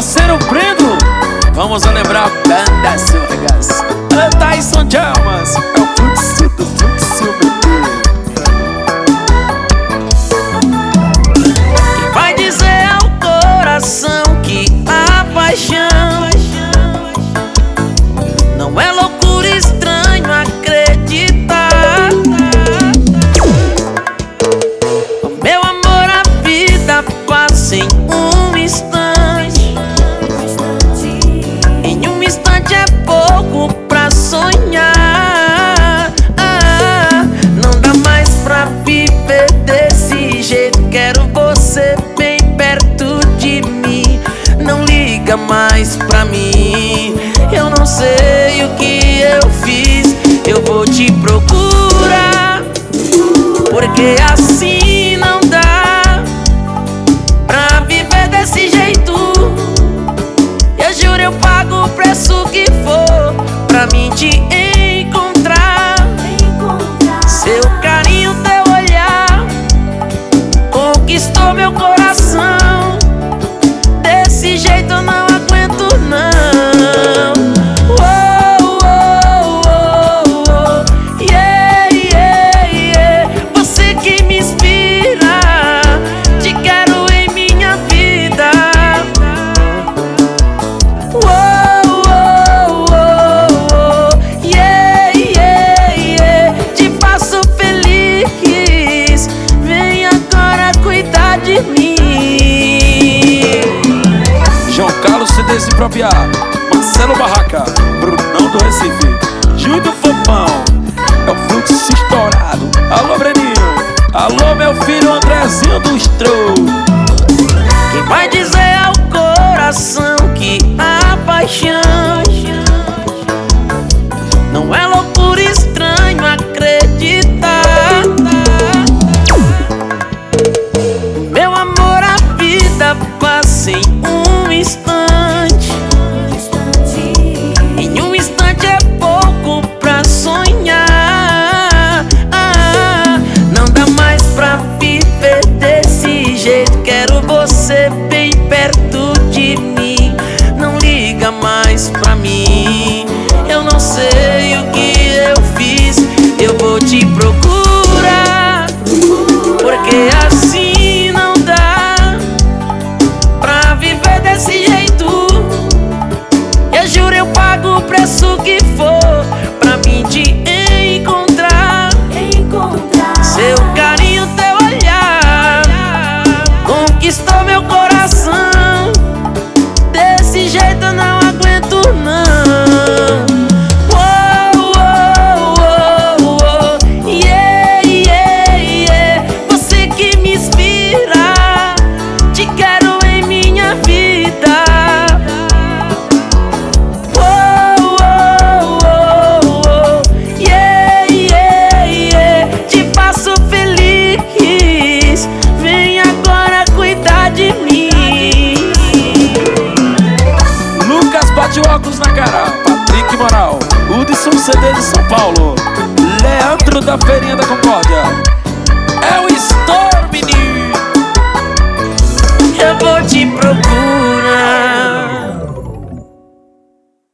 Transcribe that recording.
parceiro Brendo. Vamos lembrar a banda Surgas. Tyson Chalmers, é o fluxo do fluxo, Quem vai dizer ao coração que a paixão não é loucura, estranho acreditar. O meu amor, a vida passa em um instante. Em um instante é pouco pra sonhar. Não dá mais pra viver desse jeito. Quero você bem perto de mim. Não liga mais pra mim. Eu não sei o que eu fiz. Eu vou te procurar, porque assim não dá pra viver desse jeito. Eu juro, eu pago o preço que for pra mim te encontrar. Seu carinho, teu olhar conquistou meu coração. Desse jeito eu não aguento não. Yeah, yeah, yeah. Você que me inspira, te quero em minha vida. Yeah, yeah, yeah. Te faço feliz. Vem agora cuidar de mim. João Carlos CDs impropriado, Marcelo Barraca, Brunão do Recife, Gil do Fofão, é o fluxo estourado. Alô Breninho, alô meu filho Andrezinho do Stroh. Quem vai dizer ao coração que a paixão não é loucura, estranho acreditar. Meu amor, a vida passa em um instante. Em um instante é pouco pra sonhar. Não dá mais pra viver desse jeito. Quero você bem perto de mim. Não liga mais pra mim. Eu não sei o que eu fiz. Eu vou te procurar, porque assim não dá pra viver desse jeito. Eu juro, eu pago o preço que for pra mim te encontrar. Seu carinho, teu olhar conquistou meu coração. Desse jeito eu não aguento não. Yeah, yeah, yeah. Você que me inspira, te quero em minha vida. Yeah, yeah, yeah. Te faço feliz. Vem agora cuidar de mim. Lucas bate o óculos na cara, Patrick Moral, Hudson CD de São Paulo, Leandro da Feirinha da Concórdia, é o Storm, menino. Eu vou te procurar.